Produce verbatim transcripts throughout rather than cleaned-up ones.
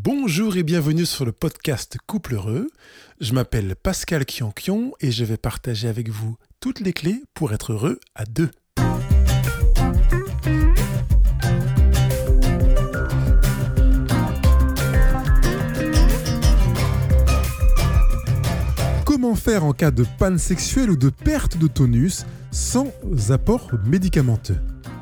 Bonjour et bienvenue sur le podcast Couple Heureux. Je m'appelle Pascal Kionkion et je vais partager avec vous toutes les clés pour être heureux à deux. Comment faire en cas de panne sexuelle ou de perte de tonus sans apport médicamenteux ?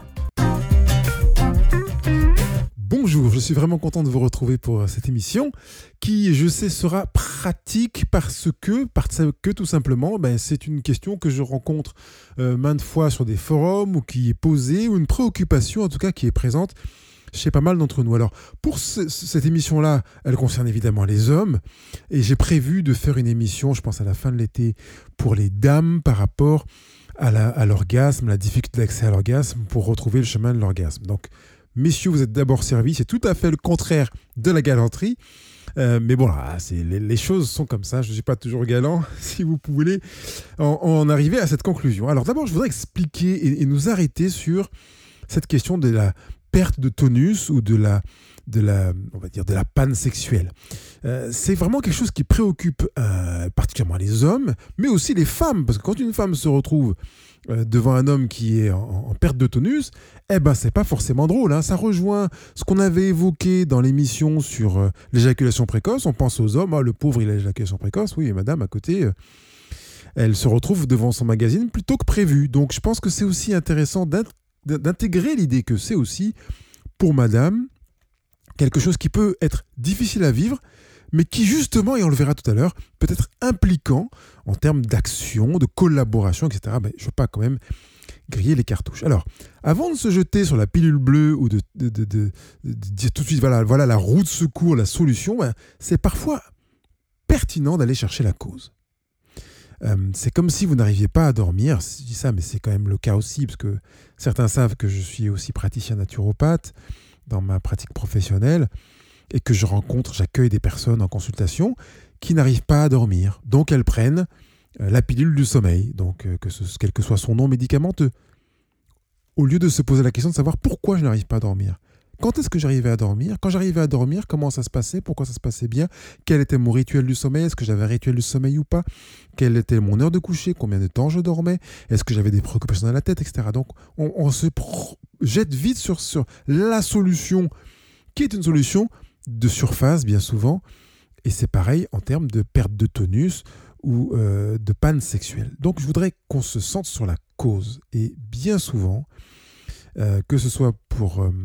Bonjour, je suis vraiment content de vous retrouver pour cette émission qui, je sais, sera pratique parce que, parce que tout simplement, ben, c'est une question que je rencontre euh, maintes fois sur des forums ou qui est posée, ou une préoccupation en tout cas qui est présente chez pas mal d'entre nous. Alors, pour ce, cette émission-là, elle concerne évidemment les hommes et j'ai prévu de faire une émission, je pense à la fin de l'été, pour les dames par rapport à, la, à l'orgasme, la difficulté d'accès à l'orgasme pour retrouver le chemin de l'orgasme. Donc, messieurs, vous êtes d'abord servis, c'est tout à fait le contraire de la galanterie. Euh, mais bon, là, c'est, les, les choses sont comme ça, je ne suis pas toujours galant, si vous voulez en, en arriver à cette conclusion. Alors d'abord, je voudrais expliquer et, et nous arrêter sur cette question de la perte de tonus ou de la, de la, on va dire, de la panne sexuelle. Euh, c'est vraiment quelque chose qui préoccupe euh, particulièrement les hommes, mais aussi les femmes, parce que quand une femme se retrouve euh, devant un homme qui est en, en perte de tonus, eh ben c'est pas forcément drôle, hein. Ça rejoint ce qu'on avait évoqué dans l'émission sur euh, l'éjaculation précoce. On pense aux hommes, ah, le pauvre il a l'éjaculation précoce, oui, et madame à côté, euh, elle se retrouve devant son magazine plutôt que prévu. Donc je pense que c'est aussi intéressant d'int- d'intégrer l'idée que c'est aussi pour madame quelque chose qui peut être difficile à vivre, mais qui justement, et on le verra tout à l'heure, peut être impliquant en termes d'action, de collaboration, et cetera. Ben, je ne veux pas quand même griller les cartouches. Alors, avant de se jeter sur la pilule bleue ou de, de, de, de, de dire tout de suite, voilà, voilà la roue de secours, la solution, ben, c'est parfois pertinent d'aller chercher la cause. Euh, c'est comme si vous n'arriviez pas à dormir. Je dis ça, mais c'est quand même le cas aussi, parce que certains savent que je suis aussi praticien naturopathe dans ma pratique professionnelle et que je rencontre, j'accueille des personnes en consultation qui n'arrivent pas à dormir. Donc elles prennent euh, la pilule du sommeil, donc euh, que ce, quel que soit son nom médicamenteux, au lieu de se poser la question de savoir pourquoi je n'arrive pas à dormir. Quand est-ce que j'arrivais à dormir ? Quand j'arrivais à dormir, comment ça se passait ? Pourquoi ça se passait bien ? Quel était mon rituel du sommeil ? Est-ce que j'avais un rituel du sommeil ou pas ? Quelle était mon heure de coucher ? Combien de temps je dormais ? Est-ce que j'avais des préoccupations dans la tête, et cetera. Donc, on, on se pro- jette vite sur, sur la solution, qui est une solution de surface, bien souvent. Et c'est pareil en termes de perte de tonus ou euh, de panne sexuelle. Donc, je voudrais qu'on se centre sur la cause. Et bien souvent, euh, que ce soit pour... Euh,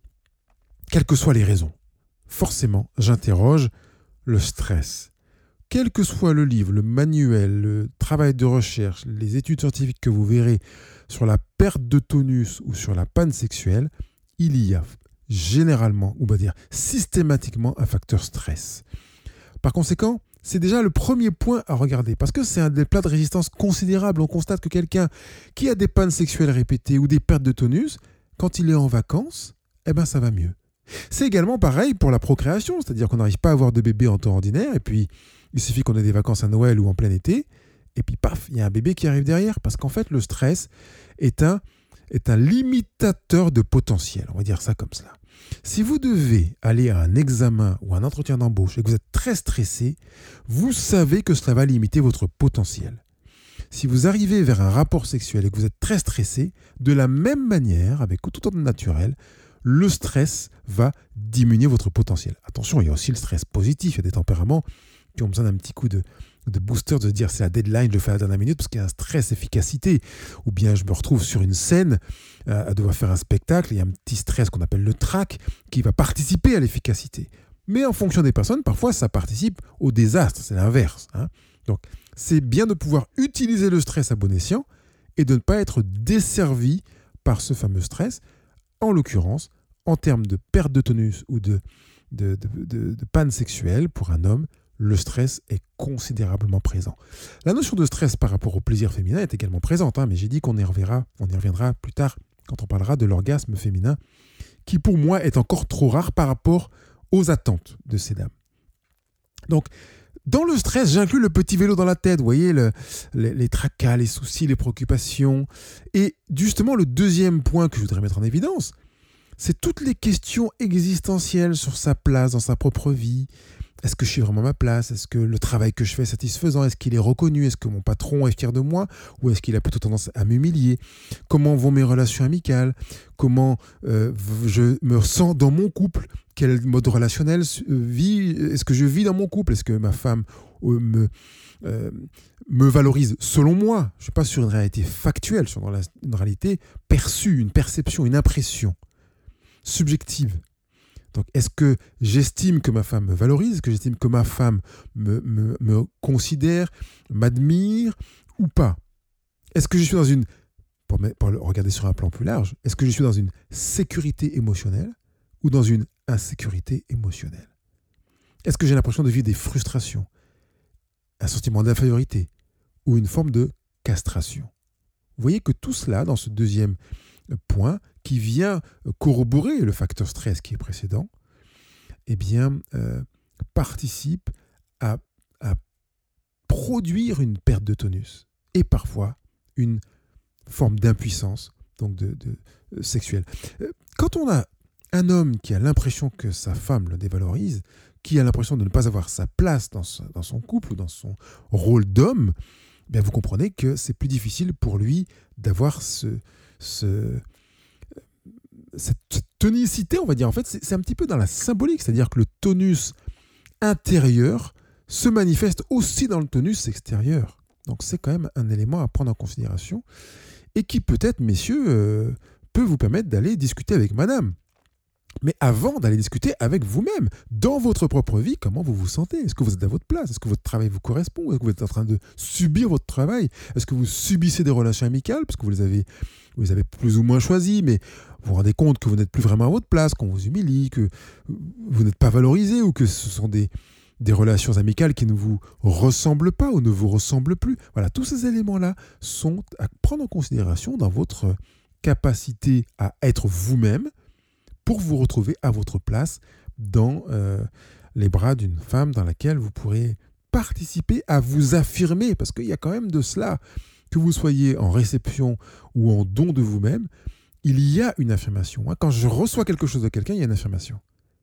Quelles que soient les raisons, forcément, j'interroge le stress. Quel que soit le livre, le manuel, le travail de recherche, les études scientifiques que vous verrez sur la perte de tonus ou sur la panne sexuelle, il y a généralement, ou on va dire systématiquement, un facteur stress. Par conséquent, c'est déjà le premier point à regarder, parce que c'est un des plats de résistance considérables. On constate que quelqu'un qui a des pannes sexuelles répétées ou des pertes de tonus, quand il est en vacances, eh ben ça va mieux. C'est également pareil pour la procréation, c'est-à-dire qu'on n'arrive pas à avoir de bébé en temps ordinaire, et puis il suffit qu'on ait des vacances à Noël ou en plein été, et puis paf, il y a un bébé qui arrive derrière, parce qu'en fait le stress est un, est un limitateur de potentiel, on va dire ça comme cela. Si vous devez aller à un examen ou un entretien d'embauche et que vous êtes très stressé, vous savez que cela va limiter votre potentiel. Si vous arrivez vers un rapport sexuel et que vous êtes très stressé, de la même manière, avec tout autant de naturel, le stress va diminuer votre potentiel. Attention, il y a aussi le stress positif. Il y a des tempéraments qui ont besoin d'un petit coup de, de booster, de se dire c'est la deadline, je le fais à la dernière minute parce qu'il y a un stress efficacité. Ou bien je me retrouve sur une scène euh, à devoir faire un spectacle, il y a un petit stress qu'on appelle le trac qui va participer à l'efficacité. Mais en fonction des personnes, parfois ça participe au désastre, c'est l'inverse. Hein. Donc c'est bien de pouvoir utiliser le stress à bon escient et de ne pas être desservi par ce fameux stress. En l'occurrence, en termes de perte de tonus ou de, de, de, de, de panne sexuelle, pour un homme, le stress est considérablement présent. La notion de stress par rapport au plaisir féminin est également présente, hein, mais j'ai dit qu'on y reviendra, on y reviendra plus tard quand on parlera de l'orgasme féminin, qui pour moi est encore trop rare par rapport aux attentes de ces dames. Donc, dans le stress, j'inclus le petit vélo dans la tête, vous voyez, le, les, les tracas, les soucis, les préoccupations. Et justement, le deuxième point que je voudrais mettre en évidence, C'est toutes les questions existentielles sur sa place dans sa propre vie. Est-ce que je suis vraiment à ma place? Est-ce que le travail que je fais est satisfaisant? Est-ce qu'il est reconnu? Est-ce que mon patron est fier de moi? Ou est-ce qu'il a plutôt tendance à m'humilier? Comment vont mes relations amicales? Comment euh, je me sens dans mon couple? Quel mode relationnel vit, est-ce que je vis dans mon couple? Est-ce que ma femme euh, me, euh, me valorise selon moi? Je ne suis pas sur une réalité factuelle, sur une réalité perçue, une perception, une impression subjective. Donc, est-ce que j'estime que ma femme me valorise? Est-ce que j'estime que ma femme me, me, me considère, m'admire ou pas? Est-ce que je suis dans une, pour, pour regarder sur un plan plus large, est-ce que je suis dans une sécurité émotionnelle ou dans une insécurité émotionnelle? Est-ce que j'ai l'impression de vivre des frustrations, un sentiment d'infériorité ou une forme de castration? Vous voyez que tout cela, dans ce deuxième point, qui vient corroborer le facteur stress qui est précédent, eh bien, euh, participe à, à produire une perte de tonus et parfois une forme d'impuissance donc de, de, euh, sexuelle. Quand on a un homme qui a l'impression que sa femme le dévalorise, qui a l'impression de ne pas avoir sa place dans, ce, dans son couple ou dans son rôle d'homme, eh bien vous comprenez que c'est plus difficile pour lui d'avoir ce... ce Cette, cette tonicité, on va dire, en fait, c'est, c'est un petit peu dans la symbolique, c'est-à-dire que le tonus intérieur se manifeste aussi dans le tonus extérieur. Donc c'est quand même un élément à prendre en considération et qui peut-être, messieurs, euh, peut vous permettre d'aller discuter avec madame. Mais avant d'aller discuter avec vous-même, dans votre propre vie, comment vous vous sentez? Est-ce que vous êtes à votre place? Est-ce que votre travail vous correspond? Est-ce que vous êtes en train de subir votre travail? Est-ce que vous subissez des relations amicales parce que vous les avez, vous les avez plus ou moins choisies, mais vous vous rendez compte que vous n'êtes plus vraiment à votre place, qu'on vous humilie, que vous n'êtes pas valorisé ou que ce sont des, des relations amicales qui ne vous ressemblent pas ou ne vous ressemblent plus? Voilà, tous ces éléments-là sont à prendre en considération dans votre capacité à être vous-même, pour vous retrouver à votre place dans euh, les bras d'une femme dans laquelle vous pourrez participer à vous affirmer, parce qu'il y a quand même de cela, que vous soyez en réception ou en don de vous-même, il y a une affirmation. Quand je reçois quelque chose de quelqu'un, il y a une affirmation.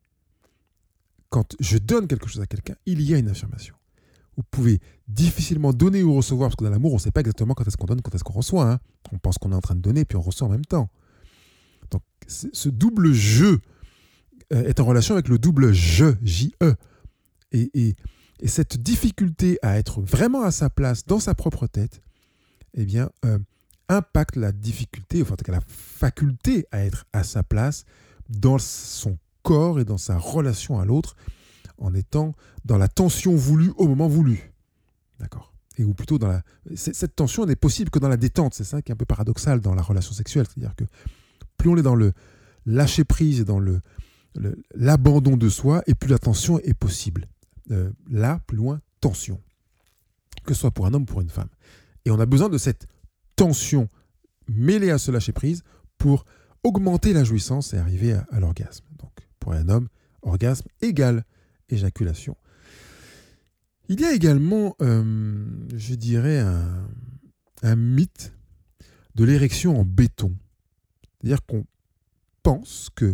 Quand je donne quelque chose à quelqu'un, il y a une affirmation. Vous pouvez difficilement donner ou recevoir, parce que dans l'amour, on ne sait pas exactement quand est-ce qu'on donne, quand est-ce qu'on reçoit. Hein. On pense qu'on est en train de donner, puis on reçoit en même temps. Donc, ce double je est en relation avec le double je, J-E. Et, et, et cette difficulté à être vraiment à sa place dans sa propre tête, eh bien, euh, impacte la difficulté, enfin, en tout cas la faculté à être à sa place dans son corps et dans sa relation à l'autre, en étant dans la tension voulue au moment voulu. D'accord? Et ou plutôt dans la... Cette tension n'est possible que dans la détente. C'est ça qui est un peu paradoxal dans la relation sexuelle. C'est-à-dire que plus on est dans le lâcher-prise et dans le, le, l'abandon de soi, et plus la tension est possible. Euh, là, plus loin, tension. Que ce soit pour un homme ou pour une femme. Et on a besoin de cette tension mêlée à ce lâcher-prise pour augmenter la jouissance et arriver à, à l'orgasme. Donc, pour un homme, orgasme égale éjaculation. Il y a également, euh, je dirais, un, un mythe de l'érection en béton. C'est-à-dire qu'on pense que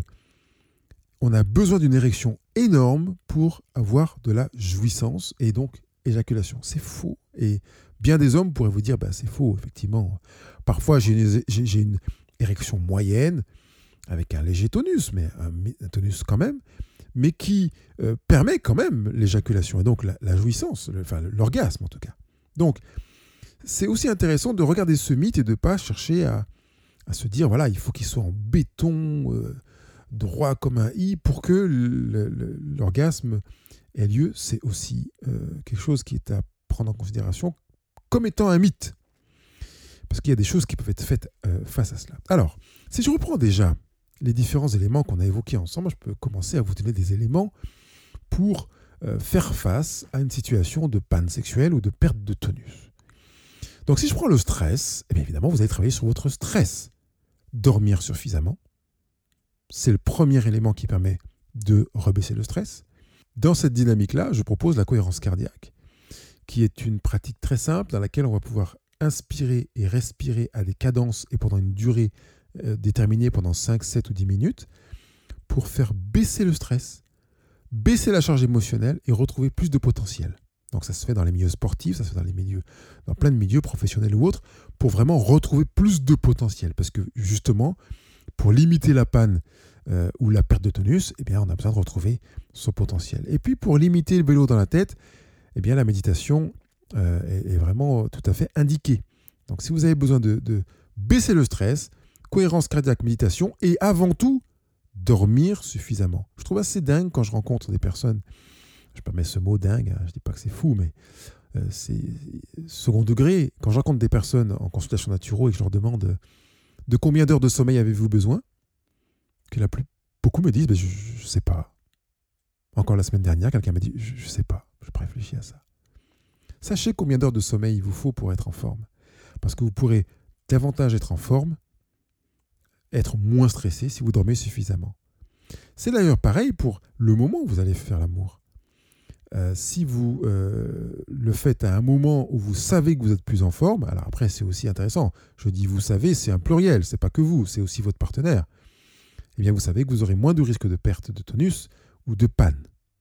on a besoin d'une érection énorme pour avoir de la jouissance et donc éjaculation. C'est faux. Et bien des hommes pourraient vous dire, bah, c'est faux, effectivement. Parfois, j'ai une, j'ai, j'ai une érection moyenne, avec un léger tonus, mais un, un tonus quand même, mais qui euh, permet quand même l'éjaculation, et donc la, la jouissance, le, enfin l'orgasme en tout cas. Donc, c'est aussi intéressant de regarder ce mythe et de ne pas chercher à à se dire, voilà, il faut qu'il soit en béton, euh, droit comme un i, pour que le, le, l'orgasme ait lieu. C'est aussi euh, quelque chose qui est à prendre en considération comme étant un mythe. Parce qu'il y a des choses qui peuvent être faites euh, face à cela. Alors, si je reprends déjà les différents éléments qu'on a évoqués ensemble, je peux commencer à vous donner des éléments pour euh, faire face à une situation de panne sexuelle ou de perte de tonus. Donc, si je prends le stress, eh bien évidemment, vous allez travailler sur votre stress. Dormir suffisamment, c'est le premier élément qui permet de rebaisser le stress. Dans cette dynamique-là, je propose la cohérence cardiaque, qui est une pratique très simple dans laquelle on va pouvoir inspirer et respirer à des cadences et pendant une durée euh, déterminée pendant cinq, sept ou dix minutes, pour faire baisser le stress, baisser la charge émotionnelle et retrouver plus de potentiel. Donc ça se fait dans les milieux sportifs, ça se fait dans les milieux, dans plein de milieux professionnels ou autres, pour vraiment retrouver plus de potentiel. Parce que justement, pour limiter la panne euh, ou la perte de tonus, eh bien, on a besoin de retrouver son potentiel. Et puis pour limiter le vélo dans la tête, eh bien, la méditation euh, est, est vraiment tout à fait indiquée. Donc si vous avez besoin de, de baisser le stress, cohérence cardiaque, méditation, et avant tout, dormir suffisamment. Je trouve assez dingue quand je rencontre des personnes, je permets ce mot dingue, hein, je ne dis pas que c'est fou, mais euh, c'est second degré. Quand je rencontre des personnes en consultation naturo et que je leur demande euh, de combien d'heures de sommeil avez-vous besoin, que la plus, beaucoup me disent ben, je ne sais pas. Encore la semaine dernière, quelqu'un m'a dit je ne sais pas, je réfléchis à ça. Sachez combien d'heures de sommeil il vous faut pour être en forme. Parce que vous pourrez davantage être en forme, être moins stressé si vous dormez suffisamment. C'est d'ailleurs pareil pour le moment où vous allez faire l'amour. Euh, si vous euh, le faites à un moment où vous savez que vous êtes plus en forme, alors après c'est aussi intéressant, je dis vous savez, c'est un pluriel, c'est pas que vous, c'est aussi votre partenaire, eh bien vous savez que vous aurez moins de risque de perte de tonus ou de panne.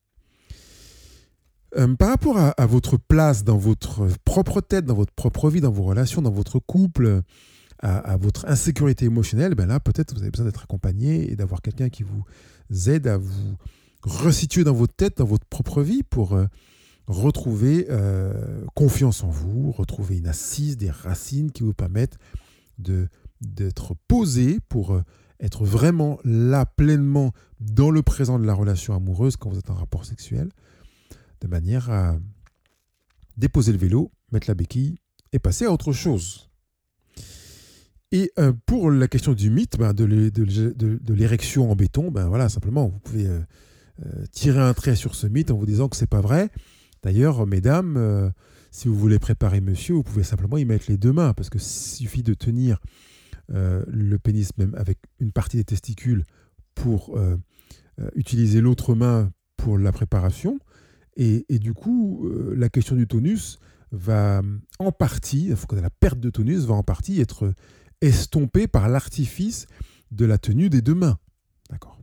Euh, par rapport à, à votre place dans votre propre tête, dans votre propre vie, dans vos relations, dans votre couple, à, à votre insécurité émotionnelle, ben là peut-être vous avez besoin d'être accompagné et d'avoir quelqu'un qui vous aide à vous resituer dans votre tête, dans votre propre vie pour euh, retrouver euh, confiance en vous, retrouver une assise, des racines qui vous permettent de, d'être posé pour euh, être vraiment là pleinement dans le présent de la relation amoureuse quand vous êtes en rapport sexuel, de manière à déposer le vélo, mettre la béquille et passer à autre chose. Et euh, pour la question du mythe, ben, de, l'é- de, de, de l'érection en béton, ben voilà, simplement, vous pouvez euh, euh, tirer un trait sur ce mythe en vous disant que c'est pas vrai. D'ailleurs, mesdames, euh, si vous voulez préparer monsieur, vous pouvez simplement y mettre les deux mains, parce que suffit de tenir euh, le pénis même avec une partie des testicules pour euh, euh, utiliser l'autre main pour la préparation. Et, et du coup, euh, la question du tonus va en partie, il faut que la perte de tonus va en partie être estompée par l'artifice de la tenue des deux mains. D'accord.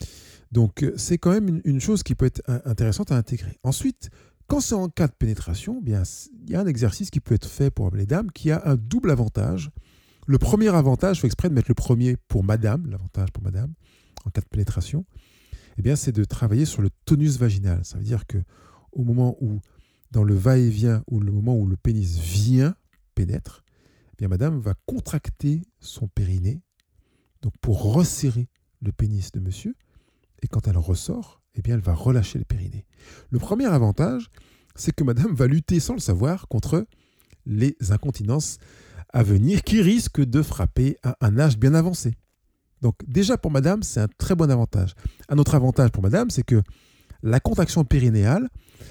Donc, c'est quand même une, une chose qui peut être intéressante à intégrer. Ensuite, quand c'est en cas de pénétration, bien, il y a un exercice qui peut être fait pour les dames qui a un double avantage. Le premier avantage, je fais exprès de mettre le premier pour madame, l'avantage pour madame, en cas de pénétration, eh bien, c'est de travailler sur le tonus vaginal. Ça veut dire que au moment où, dans le va-et-vient, ou le moment où le pénis vient, pénètre, eh bien, madame va contracter son périnée, donc pour resserrer le pénis de monsieur, et quand elle ressort, eh bien, elle va relâcher le périnée. Le premier avantage, c'est que madame va lutter sans le savoir contre les incontinences à venir qui risquent de frapper à un âge bien avancé. Donc déjà pour madame, c'est un très bon avantage. Un autre avantage pour madame, c'est que la contraction périnéale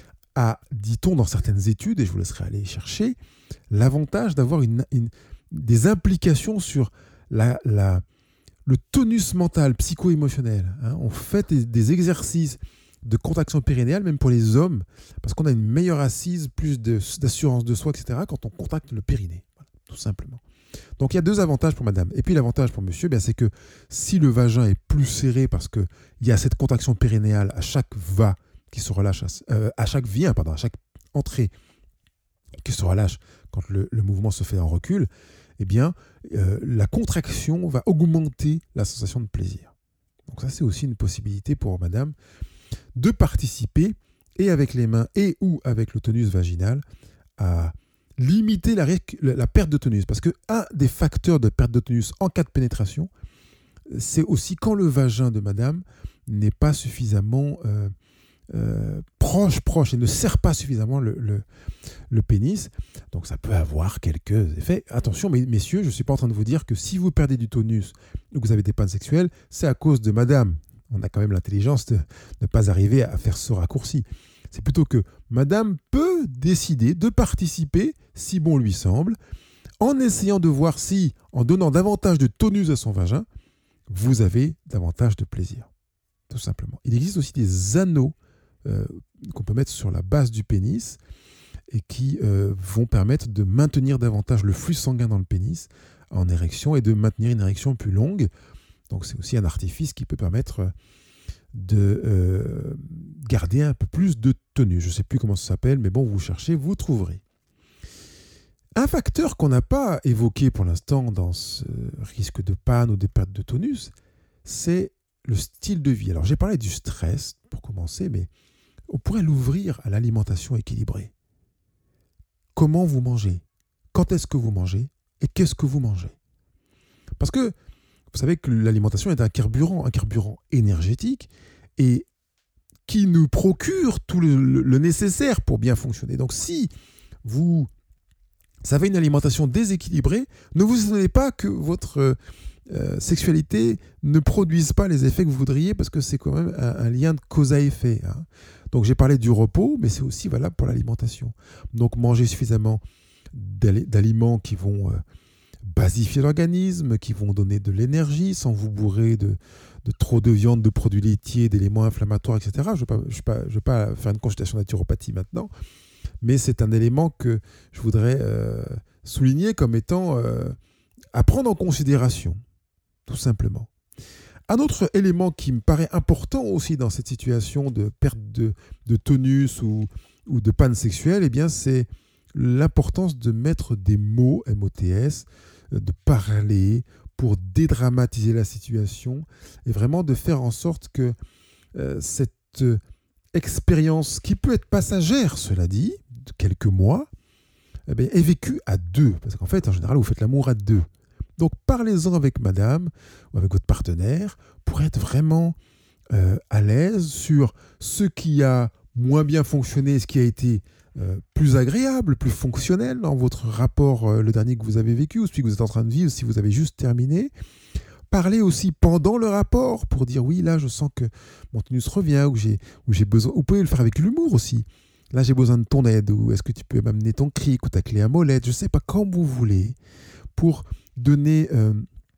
a, dit-on dans certaines études, et je vous laisserai aller chercher, l'avantage d'avoir une, une, des implications sur la, la, le tonus mental, psycho-émotionnel. Hein. On fait des, des exercices de contraction périnéale, même pour les hommes, parce qu'on a une meilleure assise, plus de, d'assurance de soi, et cetera, quand on contracte le périnée, voilà, tout simplement. Donc il y a deux avantages pour madame. Et puis l'avantage pour monsieur, bien, c'est que si le vagin est plus serré parce qu'il y a cette contraction périnéale à chaque va qui se relâche, à, euh, à chaque vient, pardon, à chaque entrée qui se relâche quand le, le mouvement se fait en recul, eh bien euh, la contraction va augmenter la sensation de plaisir. Donc ça, c'est aussi une possibilité pour madame de participer et avec les mains et ou avec le tonus vaginal à limiter la, la perte de tonus. Parce qu'un des facteurs de perte de tonus en cas de pénétration, c'est aussi quand le vagin de madame n'est pas suffisamment euh, euh, proche, proche et ne serre pas suffisamment le, le, le pénis. Donc ça peut avoir quelques effets. Attention, mais, messieurs, je ne suis pas en train de vous dire que si vous perdez du tonus ou que vous avez des pannes sexuelles, c'est à cause de madame. On a quand même l'intelligence de ne pas arriver à faire ce raccourci. C'est plutôt que madame peut décider de participer, si bon lui semble, en essayant de voir si, en donnant davantage de tonus à son vagin, vous avez davantage de plaisir. Tout simplement. Il existe aussi des anneaux euh, qu'on peut mettre sur la base du pénis et qui euh, vont permettre de maintenir davantage le flux sanguin dans le pénis en érection et de maintenir une érection plus longue. Donc c'est aussi un artifice qui peut permettre de euh, garder un peu plus de tenue. Je ne sais plus comment ça s'appelle, mais bon, vous cherchez, vous trouverez. Un facteur qu'on n'a pas évoqué pour l'instant dans ce risque de panne ou de perte de tonus, c'est le style de vie. Alors j'ai parlé du stress pour commencer, mais on pourrait l'ouvrir à l'alimentation équilibrée. Comment vous mangez? Quand est-ce que vous mangez? Et qu'est-ce que vous mangez? Parce que vous savez que l'alimentation est un carburant, un carburant énergétique et qui nous procure tout le, le, le nécessaire pour bien fonctionner. Donc si vous avez une alimentation déséquilibrée, ne vous étonnez pas que votre euh, sexualité ne produise pas les effets que vous voudriez, parce que c'est quand même un, un lien de cause à effet. Hein. Donc j'ai parlé du repos, mais c'est aussi valable pour l'alimentation. Donc manger suffisamment d'aliments qui vont euh, basifier l'organisme, qui vont donner de l'énergie sans vous bourrer de, de trop de viande, de produits laitiers, d'éléments inflammatoires, et cetera. Je ne vais, vais pas faire une consultation naturopathie maintenant, mais c'est un élément que je voudrais euh, souligner comme étant euh, à prendre en considération, tout simplement. Un autre élément qui me paraît important aussi dans cette situation de perte de, de tonus ou, ou de panne sexuelle, eh bien, c'est l'importance de mettre des mots, M O T S, de parler pour dédramatiser la situation et vraiment de faire en sorte que euh, cette expérience, qui peut être passagère, cela dit, de quelques mois, eh bien, est vécue à deux. Parce qu'en fait, en général, vous faites l'amour à deux. Donc, parlez-en avec madame ou avec votre partenaire pour être vraiment euh, à l'aise sur ce qui a moins bien fonctionné, ce qui a été euh, plus agréable, plus fonctionnel dans votre rapport, euh, le dernier que vous avez vécu ou celui que vous êtes en train de vivre si vous avez juste terminé. Parlez aussi pendant le rapport pour dire oui, là, je sens que mon tonus revient ou j'ai, ou j'ai besoin. Vous pouvez le faire avec l'humour aussi. Là, j'ai besoin de ton aide, ou est-ce que tu peux m'amener ton cric ou ta clé à molette, je ne sais pas, comme vous voulez, pour donner euh,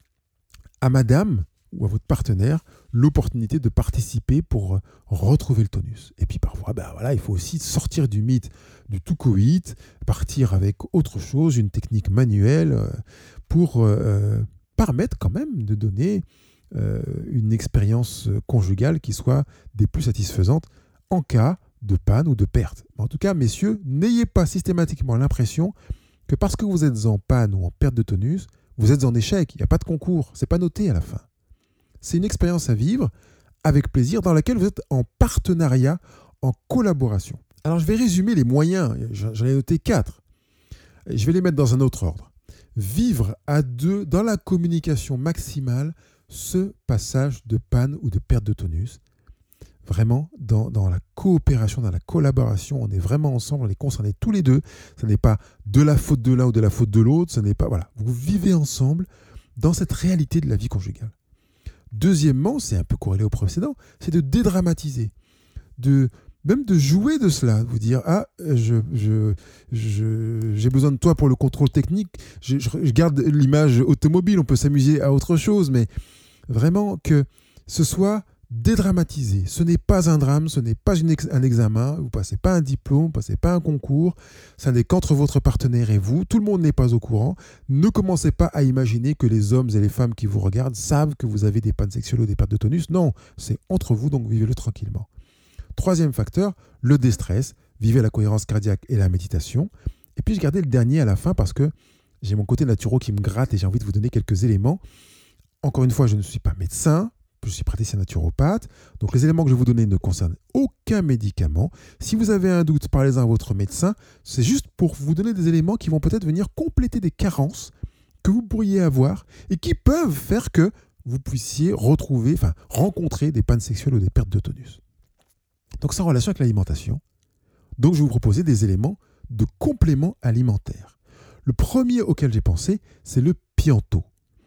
à madame ou à votre partenaire l'opportunité de participer pour euh, retrouver le tonus. Et puis parfois, ben voilà, il faut aussi sortir du mythe du tout coït, partir avec autre chose, une technique manuelle, euh, pour euh, permettre quand même de donner euh, une expérience conjugale qui soit des plus satisfaisantes en cas de panne ou de perte. Mais en tout cas, messieurs, n'ayez pas systématiquement l'impression que parce que vous êtes en panne ou en perte de tonus, vous êtes en échec. Il n'y a pas de concours, c'est pas noté à la fin. C'est une expérience à vivre avec plaisir dans laquelle vous êtes en partenariat, en collaboration. Alors je vais résumer les moyens, j'en ai noté quatre. Je vais les mettre dans un autre ordre. Vivre à deux dans la communication maximale ce passage de panne ou de perte de tonus. Vraiment, dans, dans la coopération, dans la collaboration, on est vraiment ensemble, on est concernés tous les deux. Ce n'est pas de la faute de l'un ou de la faute de l'autre, ce n'est pas, voilà. Vous vivez ensemble dans cette réalité de la vie conjugale. Deuxièmement, c'est un peu corrélé au précédent, c'est de dédramatiser, de, même de jouer de cela, de vous dire « Ah, je, je, je, j'ai besoin de toi pour le contrôle technique, je, je, je garde l'image automobile, on peut s'amuser à autre chose, mais vraiment que ce soit dédramatisé. Ce n'est pas un drame, ce n'est pas une ex- un examen, vous ne passez pas un diplôme, vous ne passez pas un concours, ça n'est qu'entre votre partenaire et vous, tout le monde n'est pas au courant. Ne commencez pas à imaginer que les hommes et les femmes qui vous regardent savent que vous avez des pannes sexuelles ou des pertes de tonus. Non, c'est entre vous, donc vivez-le tranquillement. Troisième facteur, le déstress, vivez la cohérence cardiaque et la méditation. Et puis je gardais le dernier à la fin parce que j'ai mon côté naturo qui me gratte et j'ai envie de vous donner quelques éléments. Encore une fois, je ne suis pas médecin, je suis praticien naturopathe, donc les éléments que je vais vous donner ne concernent aucun médicament. Si vous avez un doute, parlez-en à votre médecin. C'est juste pour vous donner des éléments qui vont peut-être venir compléter des carences que vous pourriez avoir et qui peuvent faire que vous puissiez retrouver, enfin rencontrer des pannes sexuelles ou des pertes de tonus. Donc c'est en relation avec l'alimentation. Donc je vais vous proposer des éléments de complément alimentaire. Le premier auquel j'ai pensé, c'est le Pianto.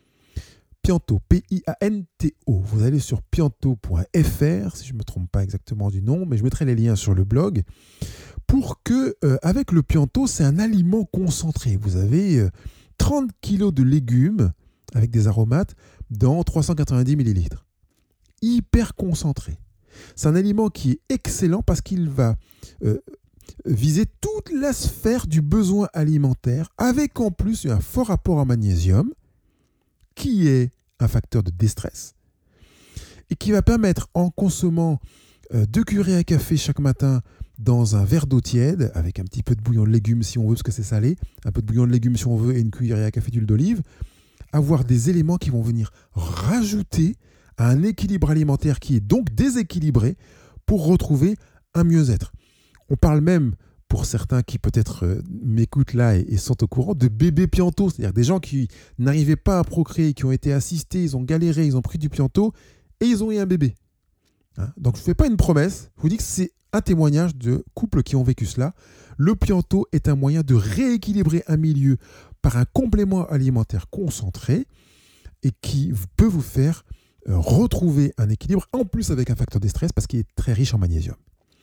Pianto, P I A N T O. Vous allez sur pianto point F R, si je ne me trompe pas exactement du nom, mais je mettrai les liens sur le blog, pour que, euh, avec le Pianto, c'est un aliment concentré. Vous avez euh, trente kilos de légumes avec des aromates dans trois cent quatre-vingt-dix millilitres. Hyper concentré. C'est un aliment qui est excellent parce qu'il va euh, viser toute la sphère du besoin alimentaire, avec en plus un fort apport en magnésium, qui est un facteur de déstress. et qui va permettre, en consommant euh, deux cuillerées à café chaque matin dans un verre d'eau tiède, avec un petit peu de bouillon de légumes si on veut, parce que c'est salé, un peu de bouillon de légumes si on veut, et une cuillerée à café d'huile d'olive, avoir des éléments qui vont venir rajouter à un équilibre alimentaire qui est donc déséquilibré pour retrouver un mieux-être. On parle même, pour certains qui peut-être euh, m'écoutent là et, et sont au courant, de bébés pianto, c'est-à-dire des gens qui n'arrivaient pas à procréer, qui ont été assistés, ils ont galéré, ils ont pris du pianto et ils ont eu un bébé. Hein, donc je ne fais pas une promesse, je vous dis que c'est un témoignage de couples qui ont vécu cela. Le pianto est un moyen de rééquilibrer un milieu par un complément alimentaire concentré et qui peut vous faire euh, retrouver un équilibre, en plus avec un facteur de stress parce qu'il est très riche en magnésium.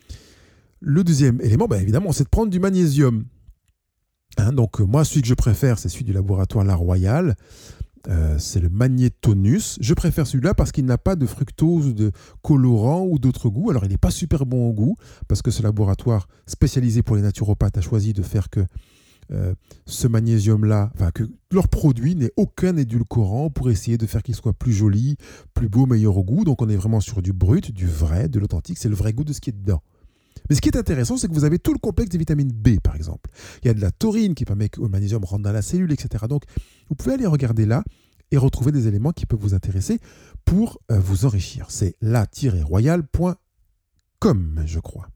Le deuxième élément, bah évidemment, c'est de prendre du magnésium. Hein, donc moi, celui que je préfère, c'est celui du laboratoire La Royale. Euh, c'est le Magnétonus. Je préfère celui-là parce qu'il n'a pas de fructose, de colorant ou d'autres goûts. Alors, il n'est pas super bon au goût parce que ce laboratoire spécialisé pour les naturopathes a choisi de faire que euh, ce magnésium-là, enfin que leur produit n'ait aucun édulcorant pour essayer de faire qu'il soit plus joli, plus beau, meilleur au goût. Donc, on est vraiment sur du brut, du vrai, de l'authentique. C'est le vrai goût de ce qui est dedans. Mais ce qui est intéressant, c'est que vous avez tout le complexe des vitamines B, par exemple. Il y a de la taurine qui permet que le magnésium rentre dans la cellule, et cetera. Donc, vous pouvez aller regarder là et retrouver des éléments qui peuvent vous intéresser pour euh, vous enrichir. C'est la tiret royal point com, je crois.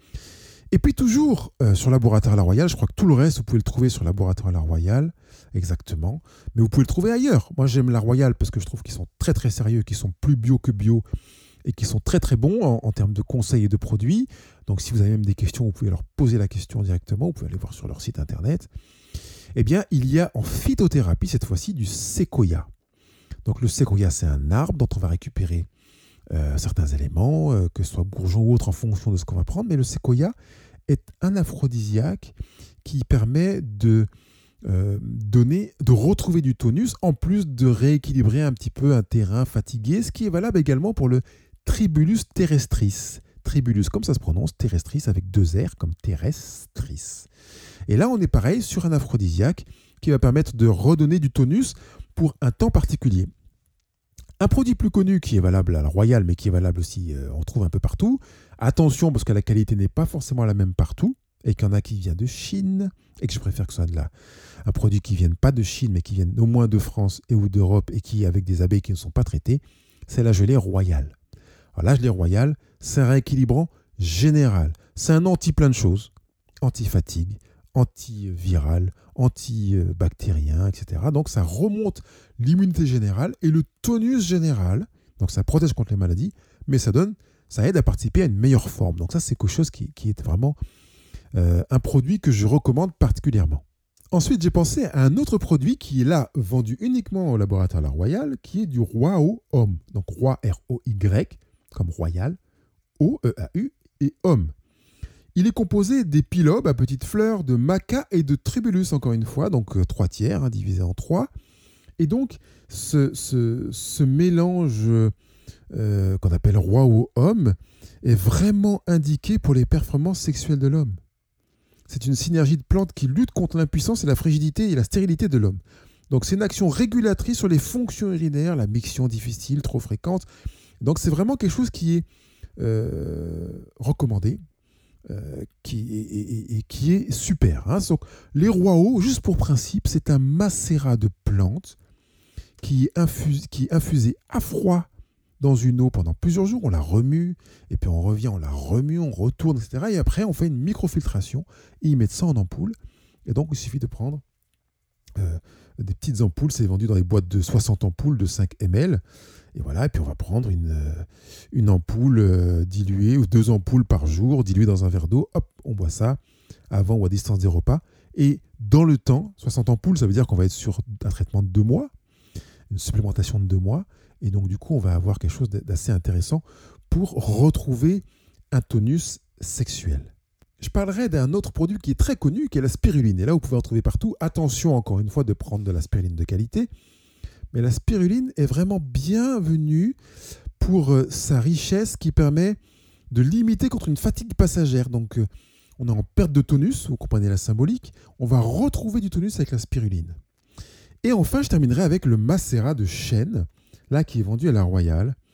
Et puis toujours euh, sur Laboratoire La Royale, je crois que tout le reste, vous pouvez le trouver sur Laboratoire La Royale, exactement. Mais vous pouvez le trouver ailleurs. Moi, j'aime La Royale parce que je trouve qu'ils sont très très sérieux, qu'ils sont plus bio que bio, et qui sont très très bons en, en termes de conseils et de produits. Donc si vous avez même des questions, vous pouvez leur poser la question directement, vous pouvez aller voir sur leur site internet. Eh bien, il y a en phytothérapie cette fois-ci du séquoia. Donc le séquoia, c'est un arbre dont on va récupérer euh, certains éléments, euh, que ce soit bourgeons ou autres en fonction de ce qu'on va prendre, mais le séquoia est un aphrodisiaque qui permet de euh, donner, de retrouver du tonus, en plus de rééquilibrer un petit peu un terrain fatigué, ce qui est valable également pour le Tribulus terrestris. Tribulus, comme ça se prononce, terrestris avec deux R, comme terrestris. Et là, on est pareil sur un aphrodisiaque qui va permettre de redonner du tonus pour un temps particulier. Un produit plus connu qui est valable à la Royale, mais qui est valable aussi, euh, on trouve un peu partout. Attention, parce que la qualité n'est pas forcément la même partout, et qu'il y en a qui vient de Chine, et que je préfère que ce soit de là. Un produit qui ne vienne pas de Chine, mais qui vienne au moins de France et ou d'Europe, et qui, avec des abeilles qui ne sont pas traitées, c'est la gelée Royale. Alors la gelée Royale, c'est un rééquilibrant général. C'est un anti plein de choses. Anti-fatigue, antiviral, antibactérien, et cetera. Donc ça remonte l'immunité générale et le tonus général. Donc ça protège contre les maladies, mais ça donne, ça aide à participer à une meilleure forme. Donc ça, c'est quelque chose qui, qui est vraiment euh, un produit que je recommande particulièrement. Ensuite, j'ai pensé à un autre produit qui est là, vendu uniquement au laboratoire La Royale, qui est du Roi-O Homme. Donc Roi, R O Y, comme Royal, O E A U, et Homme. Il est composé des pilobes à petites fleurs, de maca et de tribulus, encore une fois, donc euh, trois tiers, hein, divisé en trois. Et donc, ce, ce, ce mélange euh, qu'on appelle Roi-O-Homme est vraiment indiqué pour les performances sexuelles de l'homme. C'est une synergie de plantes qui lutte contre l'impuissance et la frigidité et la stérilité de l'homme. Donc c'est une action régulatrice sur les fonctions urinaires, la miction difficile, trop fréquente. Donc c'est vraiment quelque chose qui est euh, recommandé, euh, qui est, et, et qui est super. Hein. Donc les Roi-O, juste pour principe, c'est un macérat de plantes qui est, infuse, qui est infusé à froid dans une eau pendant plusieurs jours, on la remue, et puis on revient, on la remue, on retourne, et cetera. Et après, on fait une microfiltration, et ils mettent ça en ampoule. Et donc, il suffit de prendre euh, des petites ampoules, c'est vendu dans des boîtes de soixante ampoules de cinq millilitres. Et voilà, et puis on va prendre une, euh, une ampoule euh, diluée, ou deux ampoules par jour, diluées dans un verre d'eau. Hop, on boit ça avant ou à distance des repas. Et dans le temps, soixante ampoules, ça veut dire qu'on va être sur un traitement de deux mois, une supplémentation de deux mois. Et donc, du coup, on va avoir quelque chose d'assez intéressant pour retrouver un tonus sexuel. Je parlerai d'un autre produit qui est très connu, qui est la spiruline. Et là, vous pouvez en trouver partout. Attention, encore une fois, de prendre de la spiruline de qualité. Mais la spiruline est vraiment bienvenue pour sa richesse qui permet de limiter contre une fatigue passagère. Donc, on est en perte de tonus, vous comprenez la symbolique. On va retrouver du tonus avec la spiruline. Et enfin, je terminerai avec le macérat de chêne, là qui est vendu à la Royale,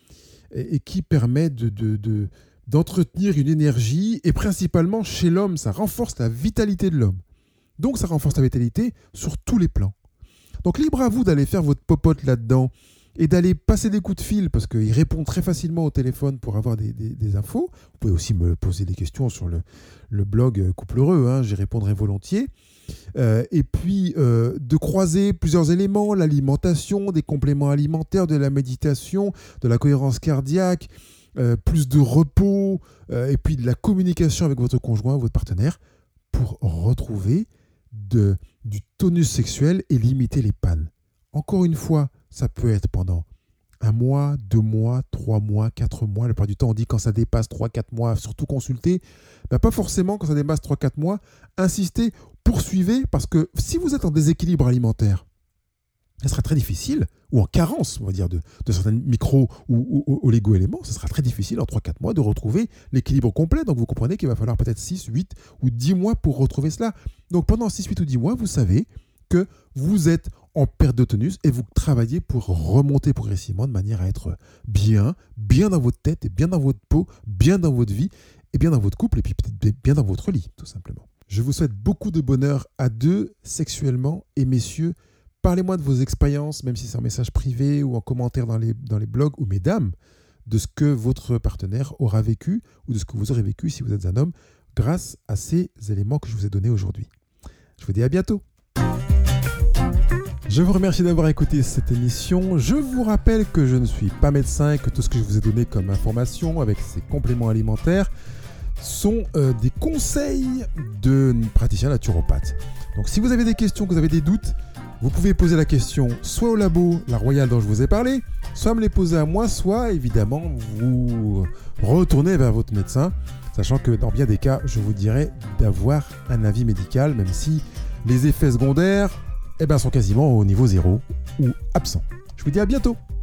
et, et qui permet de, de, de, d'entretenir une énergie, et principalement chez l'homme, ça renforce la vitalité de l'homme. Donc ça renforce la vitalité sur tous les plans. Donc libre à vous d'aller faire votre popote là-dedans et d'aller passer des coups de fil, parce qu'il répond très facilement au téléphone pour avoir des, des, des infos. Vous pouvez aussi me poser des questions sur le, le blog Couple Heureux, hein, j'y répondrai volontiers. Euh, et puis euh, de croiser plusieurs éléments, l'alimentation, des compléments alimentaires, de la méditation, de la cohérence cardiaque, euh, plus de repos, euh, et puis de la communication avec votre conjoint, votre partenaire, pour retrouver de, du tonus sexuel et limiter les pannes. Encore une fois, ça peut être pendant un mois, deux mois, trois mois, quatre mois. La plupart du temps, on dit quand ça dépasse trois quatre mois, surtout consulter. Ben, pas forcément quand ça dépasse trois quatre mois. Insistez, poursuivez, parce que si vous êtes en déséquilibre alimentaire, ça sera très difficile, ou en carence, on va dire, de, de certains micro- ou, ou, ou oligo-éléments, ce sera très difficile en trois quatre mois de retrouver l'équilibre complet. Donc vous comprenez qu'il va falloir peut-être six, huit ou dix mois pour retrouver cela. Donc pendant six, huit ou dix mois, vous savez que vous êtes en perte de tonus et vous travaillez pour remonter progressivement de manière à être bien, bien dans votre tête et bien dans votre peau, bien dans votre vie et bien dans votre couple et puis peut-être bien dans votre lit, tout simplement. Je vous souhaite beaucoup de bonheur à deux sexuellement et messieurs, parlez-moi de vos expériences, même si c'est en message privé ou en commentaire dans les, dans les blogs, ou mesdames, de ce que votre partenaire aura vécu ou de ce que vous aurez vécu si vous êtes un homme grâce à ces éléments que je vous ai donnés aujourd'hui. Je vous dis à bientôt. Je vous remercie d'avoir écouté cette émission. Je vous rappelle que je ne suis pas médecin et que tout ce que je vous ai donné comme information avec ces compléments alimentaires sont euh, des conseils de praticiens naturopathes. Donc si vous avez des questions, que vous avez des doutes, vous pouvez poser la question soit au labo La Royale dont je vous ai parlé, soit me les poser à moi, soit évidemment vous retournez vers votre médecin, sachant que dans bien des cas, je vous dirais d'avoir un avis médical, même si les effets secondaires eh ben, sont quasiment au niveau zéro ou absents. Je vous dis à bientôt.